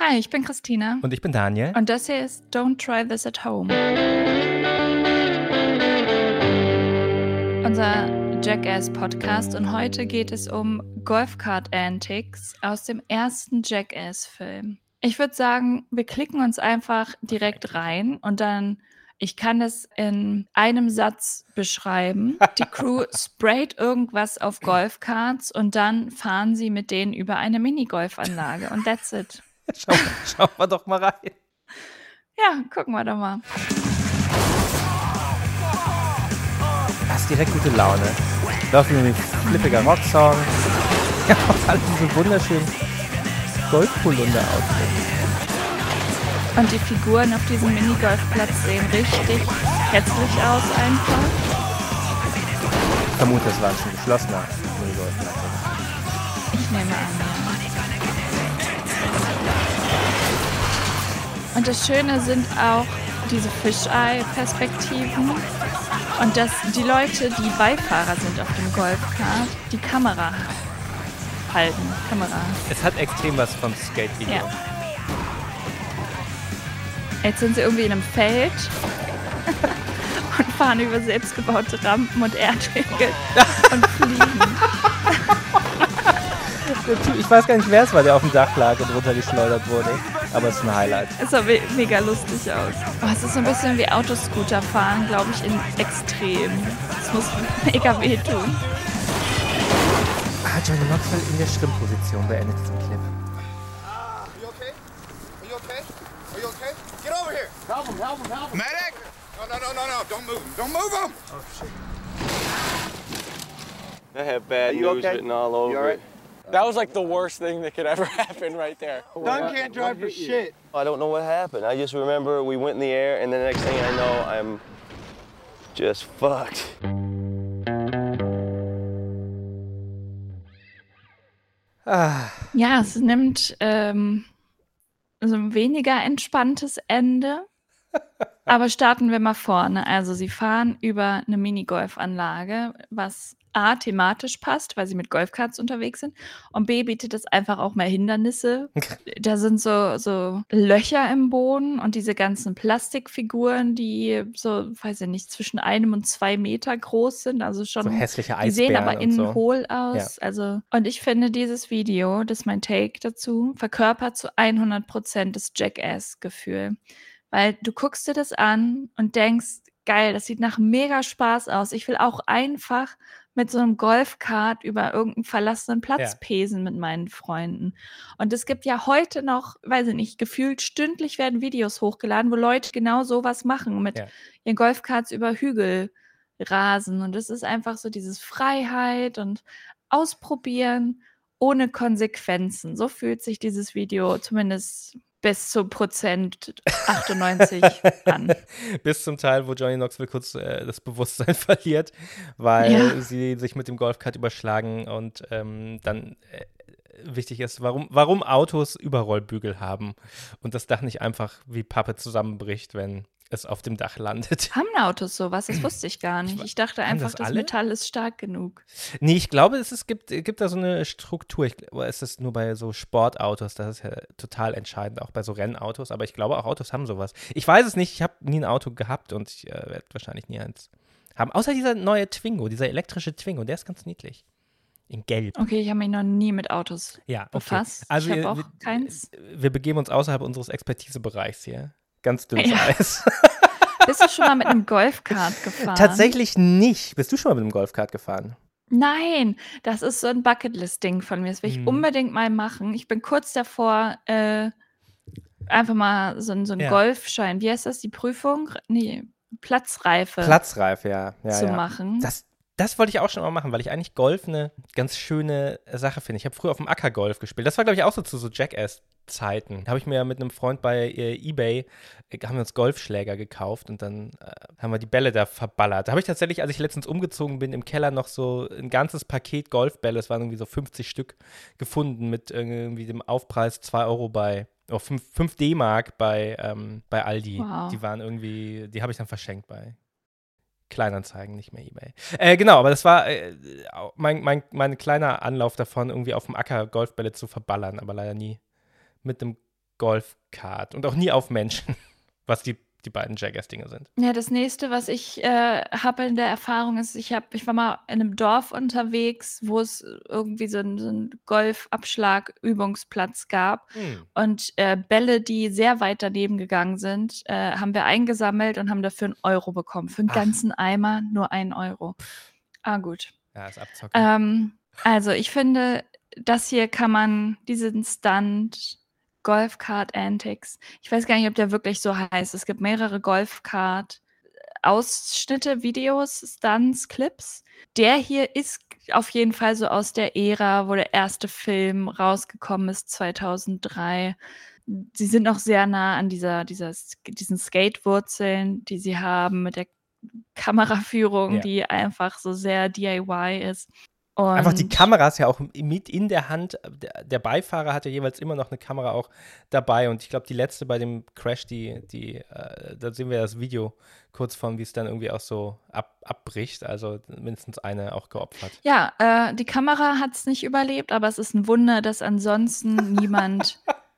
Hi, ich bin Christina. Und ich bin Daniel. Und das hier ist Don't Try This at Home. Unser Jackass-Podcast. Und heute geht es um Golfcart-Antics aus dem ersten Jackass-Film. Ich würde sagen, wir klicken uns einfach direkt rein und dann, ich kann es in einem Satz beschreiben. Die Crew sprayt irgendwas auf Golfkarts und dann fahren sie mit denen über eine Minigolfanlage. Und that's it. Schauen wir doch mal rein. Ja, gucken wir doch mal. Hast direkt gute Laune. Läuft wie ein flippiger Rocksong. Ja, auch alle diese wunderschönen Golfpolunder-Outfits. Und die Figuren auf diesem Minigolfplatz sehen richtig hässlich aus einfach. Ich vermute, es war ein schon geschlossener Minigolfplatz. Ich nehme an, ja. Und das Schöne sind auch diese Fisheye-Perspektiven und dass die Leute, die Beifahrer sind auf dem Golfkart, die Kamera halten. Es hat extrem was von Skate-Video. Ja. Jetzt sind sie irgendwie in einem Feld und fahren über selbstgebaute Rampen und Erdwege und fliegen. Ich weiß gar nicht, wer es war, der auf dem Dach lag und runtergeschleudert wurde. Aber es ist ein Highlight. Es sah mega lustig aus. Oh, es ist so ein bisschen wie Autoscooter fahren, glaube ich, in Extrem. Es muss mega wehtun. Johnny Knoxville in der Schrittposition beendet diesen Clip. Are you okay? Are you okay? Are you okay? Get over here! Help him, help him, help him! Medic! No. Don't move him. Don't move him! Oh, shit. I have bad news written all over it. That was like the worst thing that could ever happen right there. Dunn can't drive for shit. I don't know what happened. I just remember we went in the air, and the next thing I know, I'm just fucked. Ja, es nimmt so ein weniger entspanntes Ende. Aber starten wir mal vorne. Also sie fahren über eine Minigolfanlage, was A, thematisch passt, weil sie mit Golfkarts unterwegs sind, und B, bietet es einfach auch mehr Hindernisse. Da sind so Löcher im Boden und diese ganzen Plastikfiguren, die so, weiß ich nicht, zwischen 1 und 2 Meter groß sind, also schon, So hässliche die sehen Eisbären aber und innen so. hohl aus. Ja. Also, und ich finde, dieses Video, das ist mein Take dazu, verkörpert zu 100% das Jackass-Gefühl. Weil du guckst dir das an und denkst, geil, das sieht nach mega Spaß aus. Ich will auch einfach mit so einem Golfkart über irgendeinen verlassenen Platz Ja. pesen mit meinen Freunden. Und es gibt ja heute noch, weiß ich nicht, gefühlt stündlich werden Videos hochgeladen, wo Leute genau sowas machen, mit ihren Golfkarts über Hügel rasen. Und es ist einfach so dieses Freiheit und Ausprobieren ohne Konsequenzen. So fühlt sich dieses Video zumindest bis zu Prozent 98 an. Bis zum Teil, wo Johnny Knoxville kurz das Bewusstsein verliert, weil sie sich mit dem Golfkart überschlagen und dann wichtig ist, warum Autos Überrollbügel haben und das Dach nicht einfach wie Pappe zusammenbricht, wenn es auf dem Dach landet. Haben Autos sowas? Das wusste ich gar nicht. Ich dachte einfach, das Metall ist stark genug. Nee, ich glaube, es gibt da so eine Struktur. Es ist nur bei so Sportautos, das ist ja total entscheidend, auch bei so Rennautos. Aber ich glaube, auch Autos haben sowas. Ich weiß es nicht, ich habe nie ein Auto gehabt und ich werde wahrscheinlich nie eins haben. Außer dieser neue Twingo, dieser elektrische Twingo, der ist ganz niedlich. In Gelb. Okay, ich habe mich noch nie mit Autos befasst. Also ich habe auch keins. Wir begeben uns außerhalb unseres Expertisebereichs hier. Ganz dünnes Eis. Bist du schon mal mit einem Golfkart gefahren? Tatsächlich nicht. Bist du schon mal mit einem Golfkart gefahren? Nein, das ist so ein Bucketlist-Ding von mir. Das will ich unbedingt mal machen. Ich bin kurz davor, einfach mal so einen Golfschein, wie heißt das, die Prüfung? Nee, Platzreife zu machen. Das wollte ich auch schon mal machen, weil ich eigentlich Golf eine ganz schöne Sache finde. Ich habe früher auf dem Acker Golf gespielt. Das war, glaube ich, auch so zu so Jackass-Zeiten. Habe ich mir mit einem Freund bei eBay, haben wir uns Golfschläger gekauft und dann haben wir die Bälle da verballert. Da habe ich tatsächlich, als ich letztens umgezogen bin, im Keller noch so ein ganzes Paket Golfbälle, es waren irgendwie so 50 Stück, gefunden mit irgendwie dem Aufpreis 2 Euro bei 5 D-Mark bei Aldi. Wow. Die waren irgendwie, die habe ich dann verschenkt bei Kleinanzeigen, nicht mehr eBay. Genau, aber das war mein kleiner Anlauf davon, irgendwie auf dem Acker Golfbälle zu verballern, aber leider nie mit einem Golfkart und auch nie auf Menschen, was die beiden Jackass-Dinge sind. Ja, das nächste, was ich habe in der Erfahrung, ist, ich war mal in einem Dorf unterwegs, wo es irgendwie so einen Golfabschlag-Übungsplatz gab. Und Bälle, die sehr weit daneben gegangen sind, haben wir eingesammelt und haben dafür 1 Euro bekommen. Für einen ganzen Eimer nur 1 Euro. Ah, gut. Ja, ist Abzocken. Also ich finde, das hier kann man, diesen Stunt, Golfkart Antics, ich weiß gar nicht, ob der wirklich so heißt. Es gibt mehrere Golfkart-Ausschnitte, Videos, Stunts, Clips. Der hier ist auf jeden Fall so aus der Ära, wo der erste Film rausgekommen ist, 2003. Sie sind noch sehr nah an diesen Skate-Wurzeln, die sie haben, mit der Kameraführung, Ja. die einfach so sehr DIY ist. Und Einfach die Kameras ja auch mit in der Hand. Der Beifahrer hatte jeweils immer noch eine Kamera auch dabei. Und ich glaube, die letzte bei dem Crash, da sehen wir das Video kurz von, wie es dann irgendwie auch so abbricht. Also mindestens eine auch geopfert. Ja, die Kamera hat es nicht überlebt, aber es ist ein Wunder, dass ansonsten niemand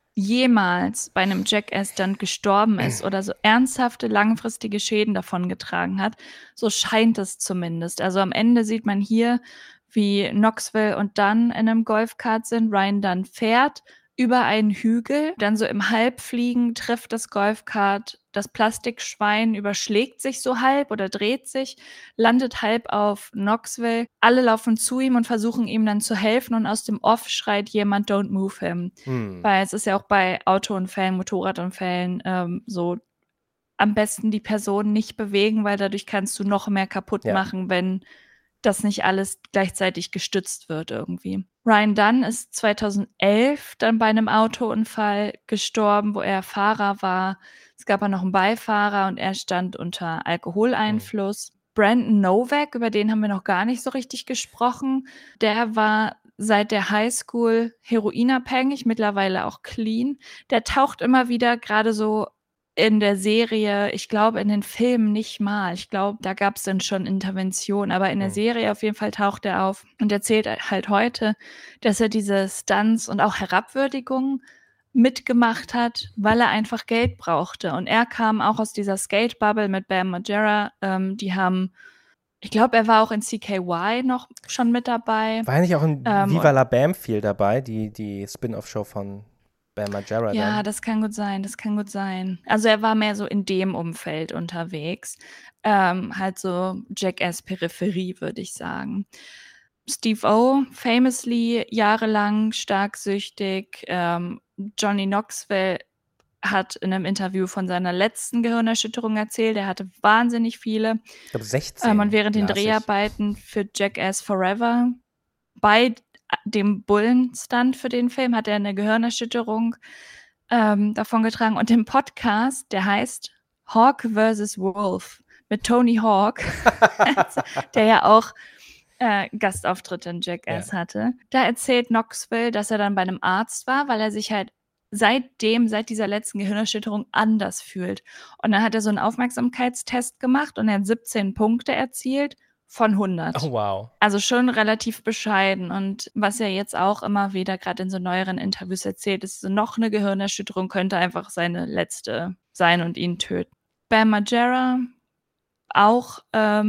jemals bei einem Jackass-Stunt gestorben ist oder so ernsthafte, langfristige Schäden davongetragen hat. So scheint es zumindest. Also am Ende sieht man hier, wie Knoxville und Dunn in einem Golfkart sind. Ryan Dunn fährt über einen Hügel, dann so im Halbfliegen trifft das Golfkart das Plastikschwein, überschlägt sich so halb oder dreht sich, landet halb auf Knoxville. Alle laufen zu ihm und versuchen ihm dann zu helfen und aus dem Off schreit jemand, "Don't move him." Weil es ist ja auch bei Autounfällen, Motorradunfällen so, am besten die Person nicht bewegen, weil dadurch kannst du noch mehr kaputt machen, wenn das nicht alles gleichzeitig gestützt wird irgendwie. Ryan Dunn ist 2011 dann bei einem Autounfall gestorben, wo er Fahrer war. Es gab auch noch einen Beifahrer und er stand unter Alkoholeinfluss. Brandon Novak, über den haben wir noch gar nicht so richtig gesprochen. Der war seit der Highschool heroinabhängig, mittlerweile auch clean. Der taucht immer wieder gerade so in der Serie, ich glaube in den Filmen nicht mal. Ich glaube, da gab es dann schon Intervention, aber in der Serie auf jeden Fall taucht er auf und erzählt halt heute, dass er diese Stunts und auch Herabwürdigungen mitgemacht hat, weil er einfach Geld brauchte. Und er kam auch aus dieser Skate-Bubble mit Bam Margera. Die haben, ich glaube, er war auch in CKY noch schon mit dabei. War ja nicht auch in Viva la Bam viel dabei, die Spin-off-Show von Bam Margera? Ja, das kann gut sein, das kann gut sein. Also er war mehr so in dem Umfeld unterwegs. Halt so Jackass-Peripherie, würde ich sagen. Steve O, famously jahrelang stark süchtig. Johnny Knoxville hat in einem Interview von seiner letzten Gehirnerschütterung erzählt. Er hatte wahnsinnig viele. Ich glaube 16. Und während den Dreharbeiten für Jackass Forever bei dem Bullen-Stunt für den Film hat er eine Gehirnerschütterung davongetragen. Und im Podcast, der heißt Hawk vs. Wolf mit Tony Hawk, der ja auch Gastauftritte in Jackass hatte. Da erzählt Knoxville, dass er dann bei einem Arzt war, weil er sich halt seit dieser letzten Gehirnerschütterung anders fühlt. Und dann hat er so einen Aufmerksamkeitstest gemacht und er hat 17 Punkte erzielt von 100. Oh, wow. Also schon relativ bescheiden. Und was er jetzt auch immer wieder gerade in so neueren Interviews erzählt, ist, so noch eine Gehirnerschütterung könnte einfach seine letzte sein und ihn töten. Bam Margera auch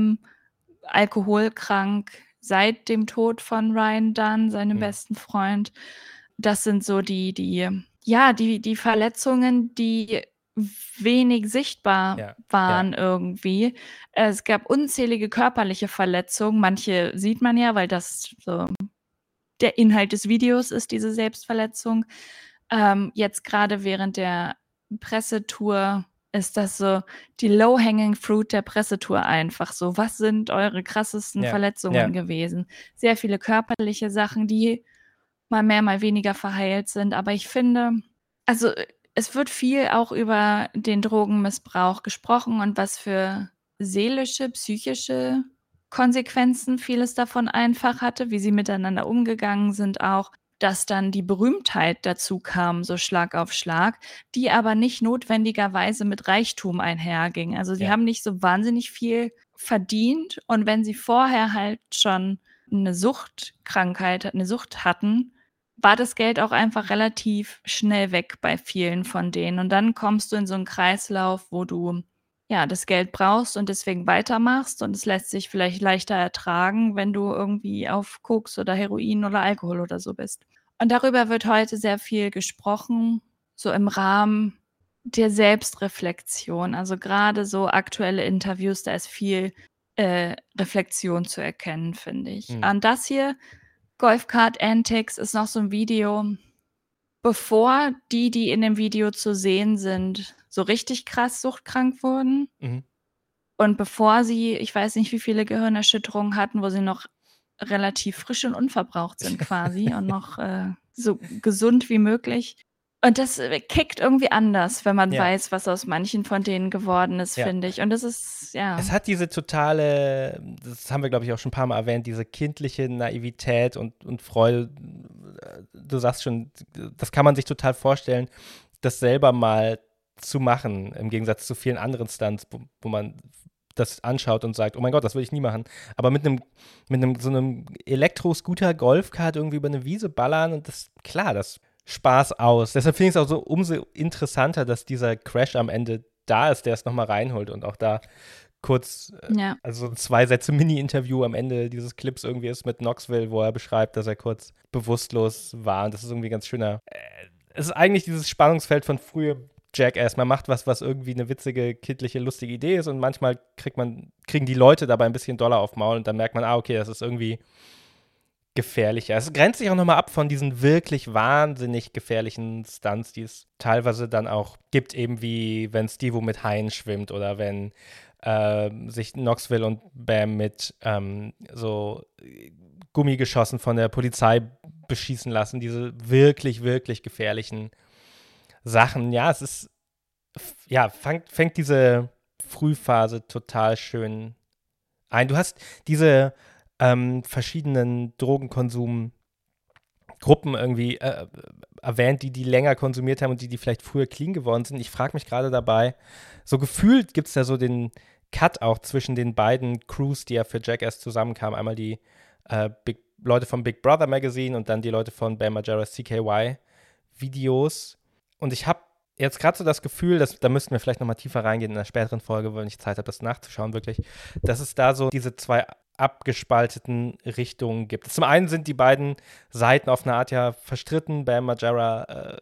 alkoholkrank seit dem Tod von Ryan Dunn, seinem besten Freund. Das sind so die Verletzungen, die wenig sichtbar waren irgendwie. Es gab unzählige körperliche Verletzungen. Manche sieht man ja, weil das so der Inhalt des Videos ist, diese Selbstverletzung. Jetzt gerade während der Pressetour ist das so die low-hanging fruit der Pressetour einfach so. Was sind eure krassesten Verletzungen gewesen? Sehr viele körperliche Sachen, die mal mehr, mal weniger verheilt sind. Aber ich finde, also es wird viel auch über den Drogenmissbrauch gesprochen und was für seelische, psychische Konsequenzen vieles davon einfach hatte, wie sie miteinander umgegangen sind auch, dass dann die Berühmtheit dazu kam, so Schlag auf Schlag, die aber nicht notwendigerweise mit Reichtum einherging. Also die haben nicht so wahnsinnig viel verdient und wenn sie vorher halt schon eine Suchtkrankheit, eine Sucht hatten, war das Geld auch einfach relativ schnell weg bei vielen von denen. Und dann kommst du in so einen Kreislauf, wo du das Geld brauchst und deswegen weitermachst und es lässt sich vielleicht leichter ertragen, wenn du irgendwie auf Koks oder Heroin oder Alkohol oder so bist. Und darüber wird heute sehr viel gesprochen, so im Rahmen der Selbstreflexion. Also gerade so aktuelle Interviews, da ist viel Reflexion zu erkennen, finde ich. Und das hier, Golf Cart Antics, ist noch so ein Video, bevor die in dem Video zu sehen sind, so richtig krass suchtkrank wurden. Und bevor sie, ich weiß nicht, wie viele Gehirnerschütterungen hatten, wo sie noch relativ frisch und unverbraucht sind quasi und noch so gesund wie möglich. Und das kickt irgendwie anders, wenn man weiß, was aus manchen von denen geworden ist, finde ich. Und das ist, Es hat diese totale, das haben wir, glaube ich, auch schon ein paar Mal erwähnt, diese kindliche Naivität und Freude. Du sagst schon, das kann man sich total vorstellen, das selber mal zu machen, im Gegensatz zu vielen anderen Stunts, wo man das anschaut und sagt, oh mein Gott, das würde ich nie machen. Aber mit so einem Elektro-Scooter-Golfkart irgendwie über eine Wiese ballern und das Spaß aus. Deshalb finde ich es auch so umso interessanter, dass dieser Crash am Ende da ist, der es nochmal reinholt und auch da kurz, also 2 Sätze Mini-Interview am Ende dieses Clips irgendwie ist mit Knoxville, wo er beschreibt, dass er kurz bewusstlos war und das ist irgendwie ganz schöner. Es ist eigentlich dieses Spannungsfeld von früher Jackass. Man macht was irgendwie eine witzige, kindliche, lustige Idee ist und manchmal kriegen die Leute dabei ein bisschen doller auf Maul und dann merkt man, okay, das ist irgendwie gefährlicher. Es grenzt sich auch nochmal ab von diesen wirklich wahnsinnig gefährlichen Stunts, die es teilweise dann auch gibt, eben wie wenn Steve-O mit Haien schwimmt oder wenn sich Knoxville und Bam mit so Gummigeschossen von der Polizei beschießen lassen. Diese wirklich, wirklich gefährlichen Sachen. Ja, es ist, fängt diese Frühphase total schön ein. Du hast diese verschiedenen Drogenkonsumgruppen irgendwie erwähnt, die länger konsumiert haben und die vielleicht früher clean geworden sind. Ich frage mich gerade dabei, so gefühlt gibt es da so den Cut auch zwischen den beiden Crews, die ja für Jackass zusammenkamen. Einmal die Leute vom Big Brother Magazine und dann die Leute von Bam Margera's CKY Videos. Und ich habe jetzt gerade so das Gefühl, da müssten wir vielleicht nochmal tiefer reingehen in einer späteren Folge, weil ich Zeit habe, das nachzuschauen wirklich, dass es da so diese 2 abgespalteten Richtungen gibt. Zum einen sind die beiden Seiten auf eine Art ja verstritten. Bam Margera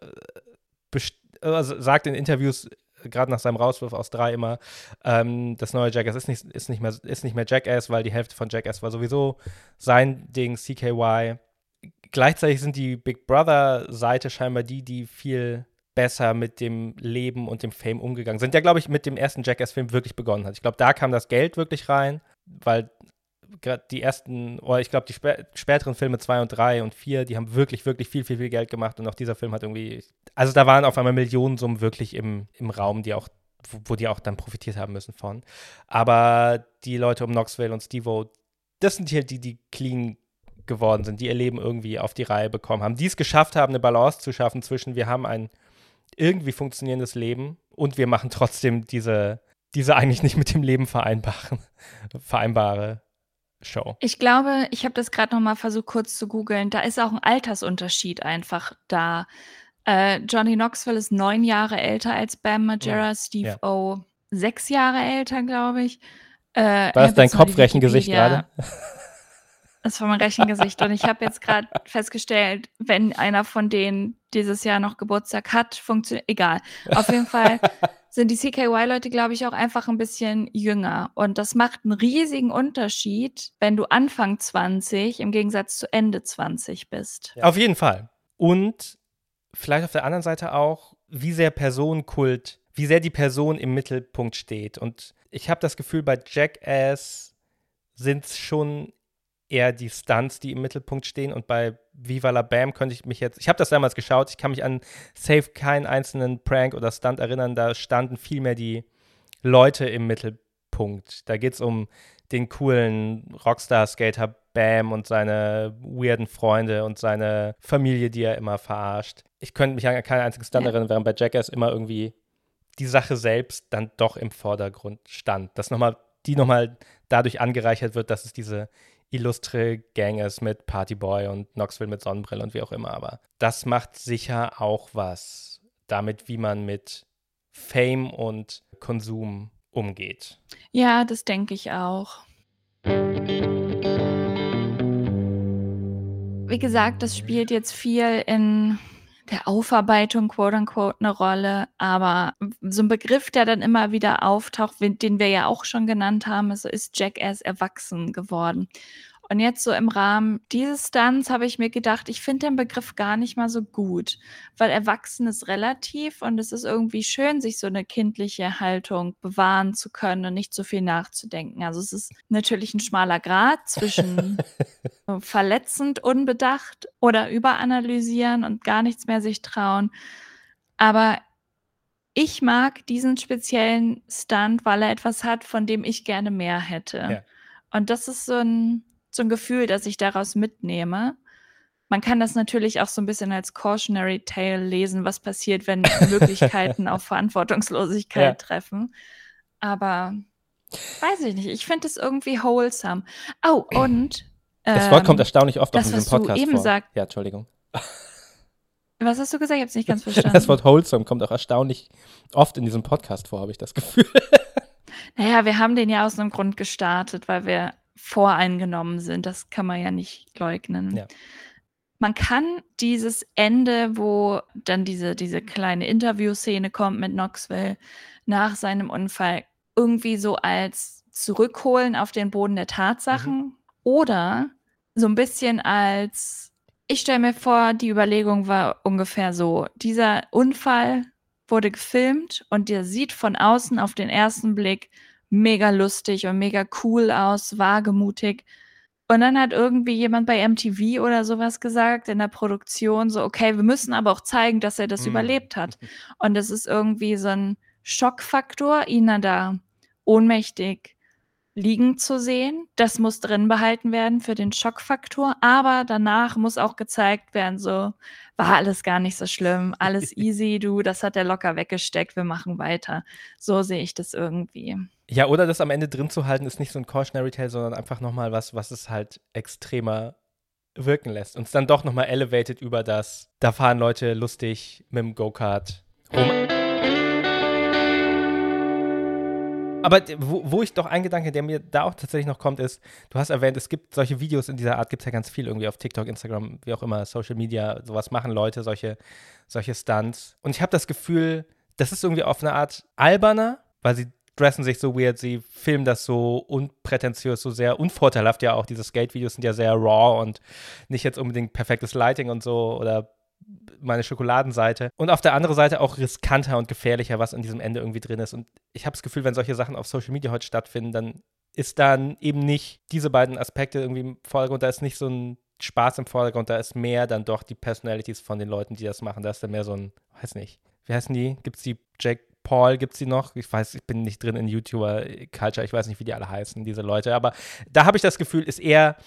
sagt in Interviews, gerade nach seinem Rauswurf aus 3 immer, das neue Jackass ist nicht mehr Jackass, weil die Hälfte von Jackass war sowieso sein Ding, CKY. Gleichzeitig sind die Big Brother-Seite scheinbar die viel besser mit dem Leben und dem Fame umgegangen sind. Der, glaube ich, mit dem ersten Jackass-Film wirklich begonnen hat. Ich glaube, da kam das Geld wirklich rein, weil gerade die ersten, oder ich glaube, die späteren Filme 2 und 3 und 4, die haben wirklich, wirklich viel, viel, viel Geld gemacht und auch dieser Film hat irgendwie, also da waren auf einmal Millionensummen wirklich im Raum, wo die auch dann profitiert haben müssen von. Aber die Leute um Knoxville und Steve-O, das sind hier die clean geworden sind, die ihr Leben irgendwie auf die Reihe bekommen haben, die es geschafft haben, eine Balance zu schaffen zwischen, wir haben ein irgendwie funktionierendes Leben und wir machen trotzdem diese eigentlich nicht mit dem Leben vereinbare Show. Ich glaube, ich habe das gerade noch mal versucht kurz zu googeln, da ist auch ein Altersunterschied einfach da. Johnny Knoxville ist 9 Jahre älter als Bam Margera, Steve-O 6 Jahre älter, glaube ich. War das dein Kopfrechengesicht gerade? Das war mein Rechengesicht. Und ich habe jetzt gerade festgestellt, wenn einer von denen dieses Jahr noch Geburtstag hat, funktioniert, egal. Auf jeden Fall sind die CKY-Leute, glaube ich, auch einfach ein bisschen jünger. Und das macht einen riesigen Unterschied, wenn du Anfang 20 im Gegensatz zu Ende 20 bist. Ja. Auf jeden Fall. Und vielleicht auf der anderen Seite auch, wie sehr die Person im Mittelpunkt steht. Und ich habe das Gefühl, bei Jackass sind es schon eher die Stunts, die im Mittelpunkt stehen und bei Viva la Bam ich habe das damals geschaut, ich kann mich an safe keinen einzelnen Prank oder Stunt erinnern, da standen viel mehr die Leute im Mittelpunkt. Da geht es um den coolen Rockstar-Skater Bam und seine weirden Freunde und seine Familie, die er immer verarscht. Ich könnte mich an keinen einzigen Stunt erinnern, während bei Jackass immer irgendwie die Sache selbst dann doch im Vordergrund stand. Dass die nochmal dadurch angereichert wird, dass es diese illustre Gang ist mit Partyboy und Knoxville mit Sonnenbrille und wie auch immer. Aber das macht sicher auch was damit, wie man mit Fame und Konsum umgeht. Ja, das denke ich auch. Wie gesagt, das spielt jetzt viel in der Aufarbeitung, quote unquote, eine Rolle, aber so ein Begriff, der dann immer wieder auftaucht, den wir ja auch schon genannt haben, ist Jackass erwachsen geworden. Und jetzt so im Rahmen dieses Stunts habe ich mir gedacht, ich finde den Begriff gar nicht mal so gut, weil erwachsen ist relativ und es ist irgendwie schön, sich so eine kindliche Haltung bewahren zu können und nicht so viel nachzudenken. Also es ist natürlich ein schmaler Grat zwischen verletzend, unbedacht oder überanalysieren und gar nichts mehr sich trauen. Aber ich mag diesen speziellen Stunt, weil er etwas hat, von dem ich gerne mehr hätte. Ja. Und das ist so ein Gefühl, das ich daraus mitnehme. Man kann das natürlich auch so ein bisschen als Cautionary Tale lesen, was passiert, wenn Möglichkeiten auf Verantwortungslosigkeit treffen. Aber weiß ich nicht. Ich finde es irgendwie wholesome. Oh, und Das Wort kommt erstaunlich oft das, auf in was diesem du Podcast eben vor. sagst. Ja, Entschuldigung. Was hast du gesagt? Ich habe es nicht ganz verstanden. Das Wort wholesome kommt auch erstaunlich oft in diesem Podcast vor, habe ich das Gefühl. Naja, wir haben den ja aus einem Grund gestartet, weil wir voreingenommen sind. Das kann man ja nicht leugnen. Ja. Man kann dieses Ende, wo dann diese kleine Interviewszene kommt mit Knoxville nach seinem Unfall, irgendwie so als zurückholen auf den Boden der Tatsachen oder so ein bisschen als, ich stelle mir vor, die Überlegung war ungefähr so, dieser Unfall wurde gefilmt und der sieht von außen auf den ersten Blick mega lustig und mega cool aus, wagemutig. Und dann hat irgendwie jemand bei MTV oder sowas gesagt in der Produktion so, okay, wir müssen aber auch zeigen, dass er das überlebt hat. Und das ist irgendwie so ein Schockfaktor, ihn dann da ohnmächtig liegen zu sehen. Das muss drin behalten werden für den Schockfaktor. Aber danach muss auch gezeigt werden, so, war alles gar nicht so schlimm, alles easy, du, das hat er locker weggesteckt, wir machen weiter. So sehe ich das irgendwie. Ja, oder das am Ende drin zu halten, ist nicht so ein Cautionary Tale, sondern einfach nochmal was es halt extremer wirken lässt. Und es dann doch nochmal elevated über das, da fahren Leute lustig mit dem Go-Kart rum. Aber wo ich doch ein Gedanke, der mir da auch tatsächlich noch kommt, ist, du hast erwähnt, es gibt solche Videos in dieser Art, gibt es ja ganz viel irgendwie auf TikTok, Instagram, wie auch immer, Social Media, sowas machen Leute, solche Stunts. Und ich habe das Gefühl, das ist irgendwie auf eine Art alberner, weil sie dressen sich so weird, sie filmen das so unprätentiös, so sehr unvorteilhaft ja auch. Diese Skate-Videos sind ja sehr raw und nicht jetzt unbedingt perfektes Lighting und so oder meine Schokoladenseite. Und auf der anderen Seite auch riskanter und gefährlicher, was in diesem Ende irgendwie drin ist. Und ich habe das Gefühl, wenn solche Sachen auf Social Media heute stattfinden, dann ist dann eben nicht diese beiden Aspekte irgendwie im Vordergrund. Da ist nicht so ein Spaß im Vordergrund, da ist mehr dann doch die Personalities von den Leuten, die das machen. Da ist dann mehr so ein, weiß nicht, wie heißen die? Gibt's die Jake Paul, gibt's die noch? Ich weiß, ich bin nicht drin in YouTuber-Culture, ich weiß nicht, wie die alle heißen, diese Leute. Aber da habe ich das Gefühl, ist eher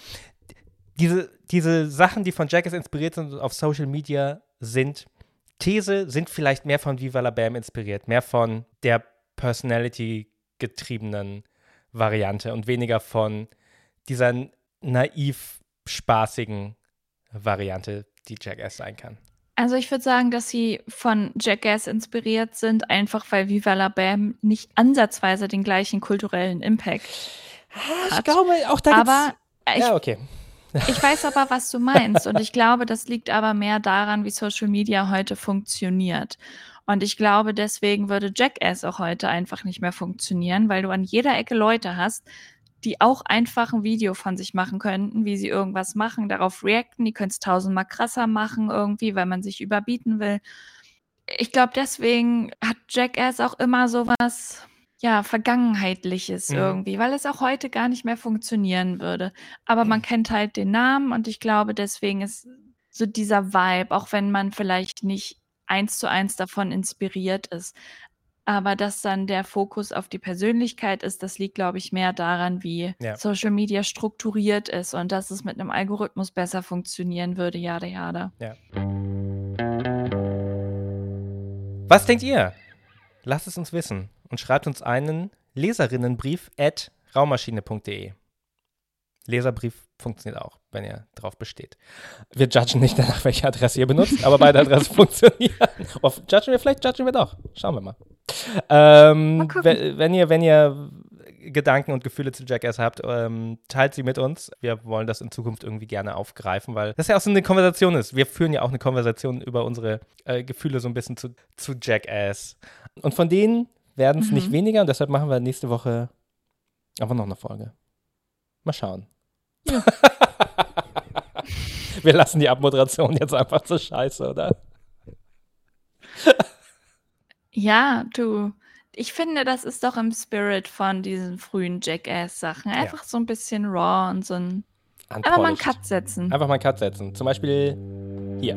diese Sachen, die von Jackass inspiriert sind und auf Social Media sind vielleicht mehr von Viva la Bam inspiriert, mehr von der Personality-getriebenen Variante und weniger von dieser naiv spaßigen Variante, die Jackass sein kann. Also ich würde sagen, dass sie von Jackass inspiriert sind, einfach weil Viva la Bam nicht ansatzweise den gleichen kulturellen Impact hat. Ich glaube, auch da aber ja, okay. Ich weiß aber, was du meinst. Und ich glaube, das liegt aber mehr daran, wie Social Media heute funktioniert. Und ich glaube, deswegen würde Jackass auch heute einfach nicht mehr funktionieren, weil du an jeder Ecke Leute hast, die auch einfach ein Video von sich machen könnten, wie sie irgendwas machen, darauf reacten. Die können es 1000-mal krasser machen irgendwie, weil man sich überbieten will. Ich glaube, deswegen hat Jackass auch immer sowas, ja, Vergangenheitliches irgendwie, weil es auch heute gar nicht mehr funktionieren würde. Aber man kennt halt den Namen und ich glaube, deswegen ist so dieser Vibe, auch wenn man vielleicht nicht 1:1 davon inspiriert ist, aber dass dann der Fokus auf die Persönlichkeit ist, das liegt, glaube ich, mehr daran, wie Social Media strukturiert ist und dass es mit einem Algorithmus besser funktionieren würde, jada, jada. Ja. Was denkt ihr? Lasst es uns wissen und schreibt uns einen Leserinnenbrief @raummaschine.de. Leserbrief funktioniert auch, wenn ihr drauf besteht. Wir judgen nicht danach, welche Adresse ihr benutzt, aber beide Adressen funktionieren. Vielleicht judgen wir doch. Schauen wir mal. Wenn ihr Gedanken und Gefühle zu Jackass habt, teilt sie mit uns. Wir wollen das in Zukunft irgendwie gerne aufgreifen, weil das ja auch so eine Konversation ist. Wir führen ja auch eine Konversation über unsere Gefühle so ein bisschen zu Jackass. Und von denen werden es nicht weniger und deshalb machen wir nächste Woche einfach noch eine Folge. Mal schauen. Ja. Wir lassen die Abmoderation jetzt einfach so scheiße, oder? Ja, du. Ich finde, das ist doch im Spirit von diesen frühen Jackass-Sachen. Einfach so ein bisschen raw und so ein. Einfach mal einen Cut setzen. Einfach mal einen Cut setzen. Zum Beispiel hier.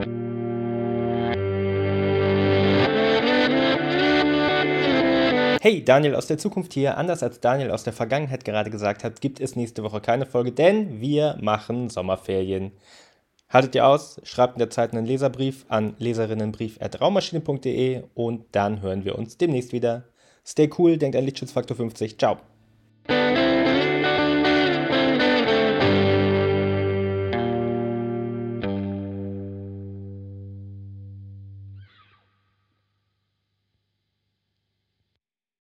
Hey, Daniel aus der Zukunft hier. Anders als Daniel aus der Vergangenheit gerade gesagt hat, gibt es nächste Woche keine Folge, denn wir machen Sommerferien. Haltet ihr aus, schreibt in der Zeit einen Leserbrief an leserinnenbrief@raummaschine.de und dann hören wir uns demnächst wieder. Stay cool, denkt an Lichtschutzfaktor 50. Ciao.